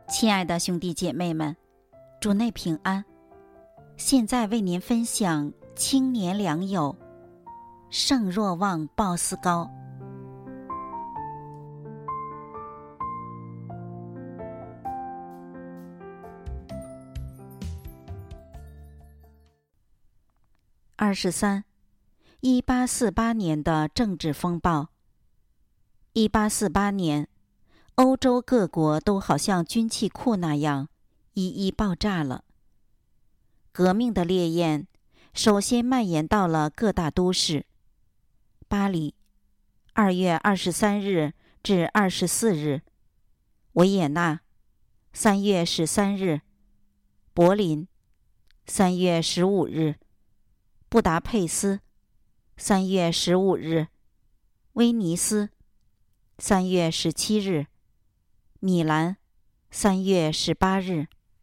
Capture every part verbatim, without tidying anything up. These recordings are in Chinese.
亲爱的兄弟姐妹们，主内平安。现在为您分享青年良友，圣若望鲍斯高。二十三，一八四八年的政治风暴。一八四八年，欧洲各国都好像军器库那样，一一爆炸了。革命的烈焰首先蔓延到了各大都市：巴黎，二月二十三日至二十四日；维也纳，三月十三日；柏林，三月十五日；布达佩斯，三月十五日；威尼斯，三月十七日；米兰，三月十八日。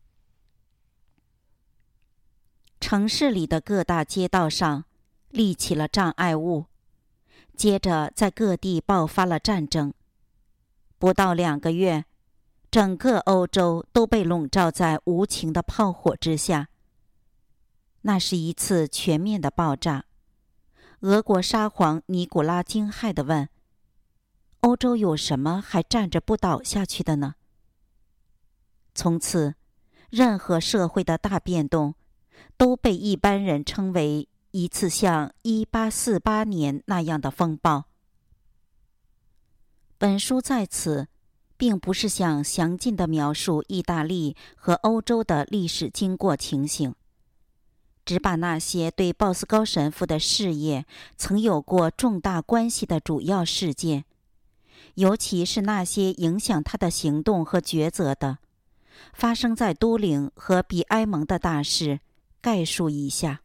城市里的各大街道上立起了障碍物，接着在各地爆发了战争。不到两个月，整个欧洲都被笼罩在无情的炮火之下。那是一次全面的爆炸。俄国沙皇尼古拉惊骇地问：欧洲有什么还站着不倒下去的呢？从此，任何社会的大变动都被一般人称为一次像一八四八年那样的风暴。本书在此并不是想详尽地描述意大利和欧洲的历史经过情形，只把那些对鲍斯高神父的事业曾有过重大关系的主要事件，尤其是那些影响他的行动和抉择的，发生在都灵和比埃蒙的大事概述一下。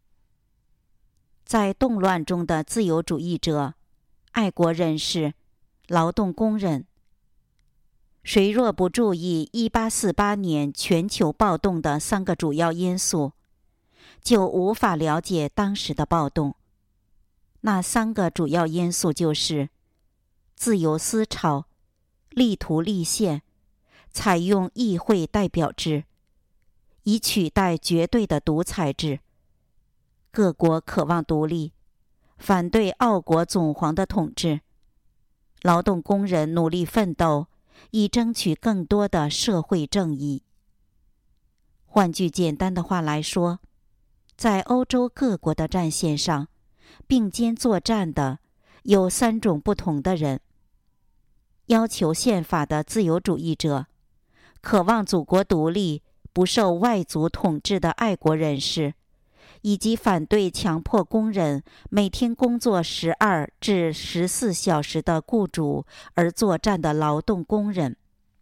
在动乱中的自由主义者、爱国人士、劳动工人，谁若不注意一八四八年全球暴动的三个主要因素，就无法了解当时的暴动。那三个主要因素就是自由思潮、力图立宪、采用议会代表制，以取代绝对的独裁制。各国渴望独立，反对奥国总皇的统治。劳动工人努力奋斗，以争取更多的社会正义。换句简单的话来说，在欧洲各国的战线上，并肩作战的有三种不同的人：要求宪法的自由主义者，渴望祖国独立、不受外族统治的爱国人士，以及反对强迫工人每天工作十二至十四小时的雇主而作战的劳动工人。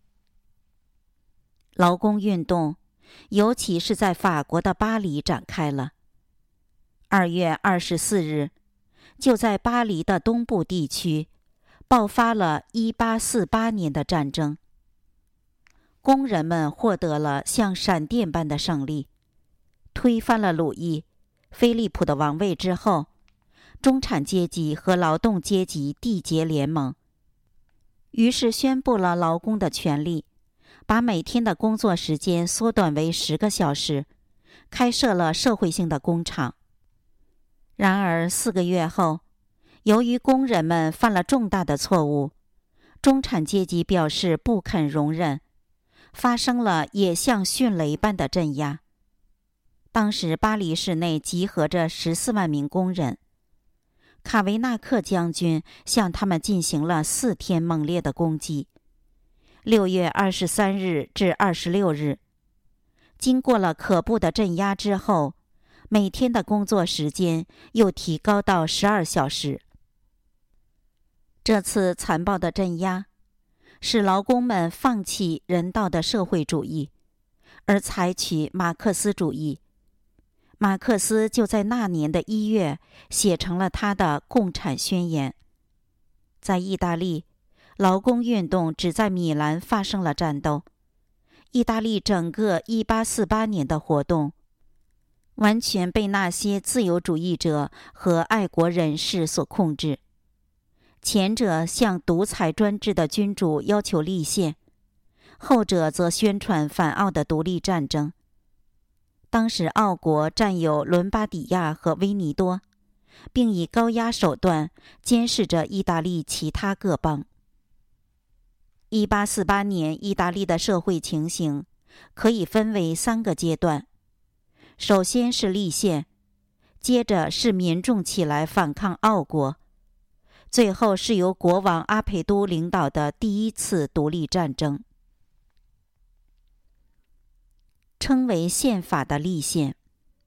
劳工运动尤其是在法国的巴黎展开了。二月二十四日，就在巴黎的东部地区爆发了一八四八年的战争。工人们获得了像闪电般的胜利，推翻了鲁伊、菲利普的王位之后，中产阶级和劳动阶级缔结联盟，于是宣布了劳工的权利，把每天的工作时间缩短为十个小时，开设了社会性的工厂。然而四个月后，由于工人们犯了重大的错误，中产阶级表示不肯容忍，发生了也像迅雷般的镇压。当时巴黎市内集合着十四万名工人，卡维纳克将军向他们进行了四天猛烈的攻击。六月二十三日至二十六日，经过了可怖的镇压之后，每天的工作时间又提高到十二小时。这次残暴的镇压使劳工们放弃人道的社会主义，而采取马克思主义。马克思就在那年的一月写成了他的《共产宣言》。在意大利，劳工运动只在米兰发生了战斗。意大利整个一八四八年的活动完全被那些自由主义者和爱国人士所控制。前者向独裁专制的君主要求立宪， 后者则宣传反奥的独立战争。当时奥国占有伦巴底亚和威尼多，并以高压手段监视着意大利其他各邦。一八四八年意大利的社会情形可以分为三个阶段，首先是立宪，接着是民众起来反抗奥国，最后是由国王阿培都领导的第一次独立战争。称为宪法的立宪。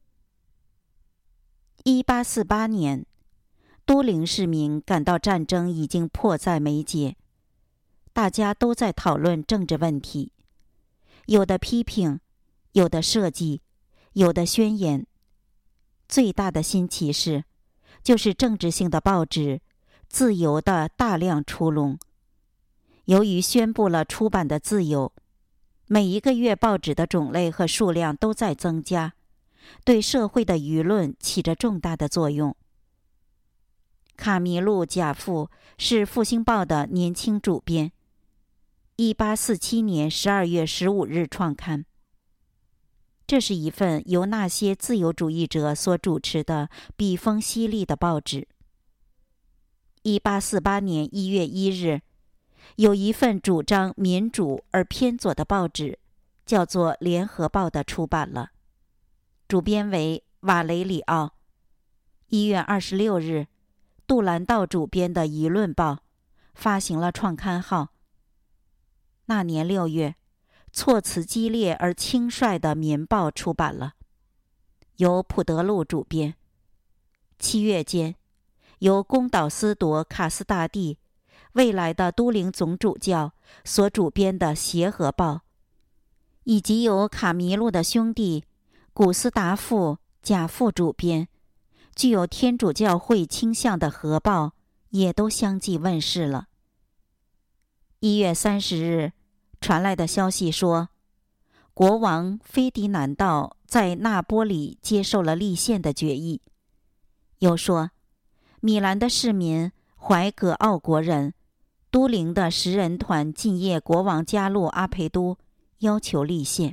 一八四八年，都灵市民感到战争已经迫在眉睫，大家都在讨论政治问题，有的批评，有的设计，有的宣言。最大的新奇是，就是政治性的报纸自由的大量出笼。由于宣布了出版的自由，每一个月报纸的种类和数量都在增加，对社会的舆论起着重大的作用。卡米路·贾富是《复兴报》的年轻主编，一八四七年十二月十五日创刊。这是一份由那些自由主义者所主持的笔锋犀利的报纸。一八四八年一月一日，有一份主张民主而偏左的报纸，叫做《联合报》的出版了，主编为瓦雷里奥。一月二十六日，杜兰道主编的《舆论报》发行了创刊号。那年六月，措辞激烈而轻率的《民报》出版了，由普德路主编。七月间，由宫岛司铎卡斯大帝，未来的都灵总主教所主编的《协和报》，以及由卡米路的兄弟古斯达夫·贾富主编，具有天主教会倾向的《和报》也都相继问世了。一月三十日传来的消息说，国王菲迪南道在那波里接受了立宪的决议。又说，米兰的市民怀葛奥国人、都灵的十人团进谒国王加禄阿培都，要求立宪。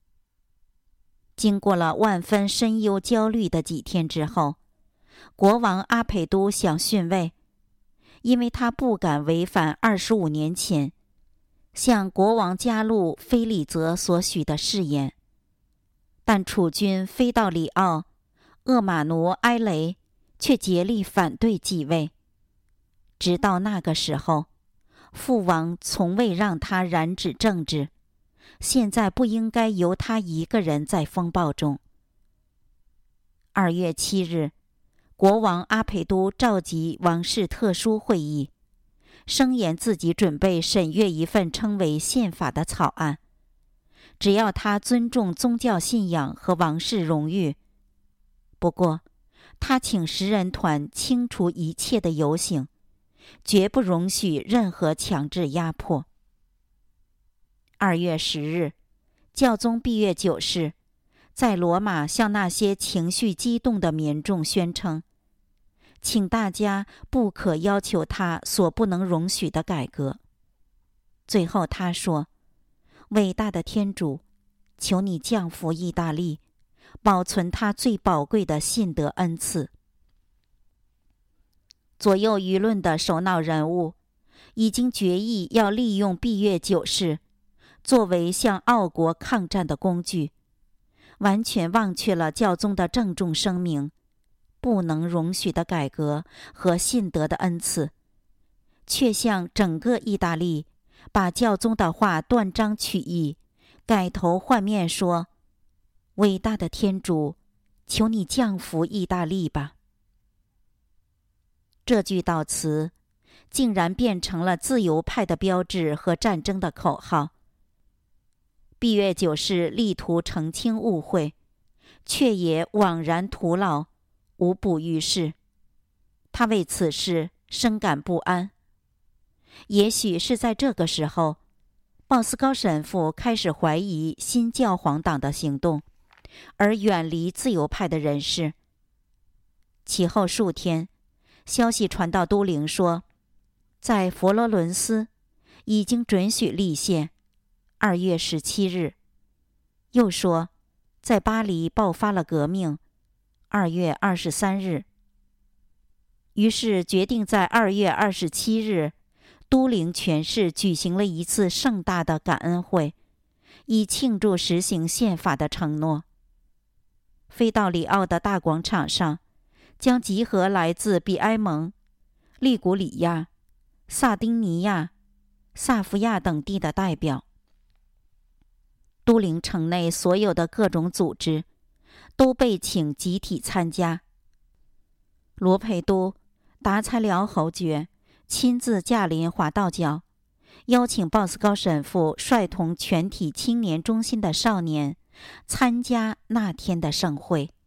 经过了万分深忧焦虑的几天之后，国王阿培都想逊位，因为他不敢违反二十五年前向国王加禄菲利泽所许的誓言。但储君飞到里奥，厄马奴埃雷却竭力反对继位。直到那个时候，父王从未让他染指政治，现在不应该由他一个人在风暴中。二月七日，国王阿培都召集王室特殊会议，声言自己准备审阅一份称为宪法的草案，只要他尊重宗教信仰和王室荣誉。不过，他请十人团清除一切的游行，绝不容许任何强制压迫。二月十日，教宗毕月九世在罗马向那些情绪激动的民众宣称，请大家不可要求他所不能容许的改革。最后他说，伟大的天主，求你降福意大利，保存他最宝贵的信德恩赐。左右舆论的首脑人物已经决议要利用毕月九世作为向奥国抗战的工具，完全忘却了教宗的郑重声明，不能容许的改革和信德的恩赐，却向整个意大利把教宗的话断章取义，改头换面说，伟大的天主，求你降福意大利吧。这句悼词竟然变成了自由派的标志和战争的口号。毕月九世力图澄清误会，却也枉然徒劳，无补于事。他为此事深感不安。也许是在这个时候，鲍斯高神父开始怀疑新教皇党的行动，而远离自由派的人士。其后数天，消息传到都灵说，在佛罗伦斯已经准许立宪， 二月十七日。又说，在巴黎爆发了革命，二月二十三日。于是决定在二月二十七日，都灵全市举行了一次盛大的感恩会，以庆祝实行宪法的承诺。飞到里奥的大广场上，将集合来自比埃蒙、利古里亚、萨丁尼亚、萨福亚等地的代表。都灵城内所有的各种组织都被请集体参加。罗佩都、达才辽侯爵亲自驾临华道角，邀请鲍斯高神父率同全体青年中心的少年参加那天的盛会。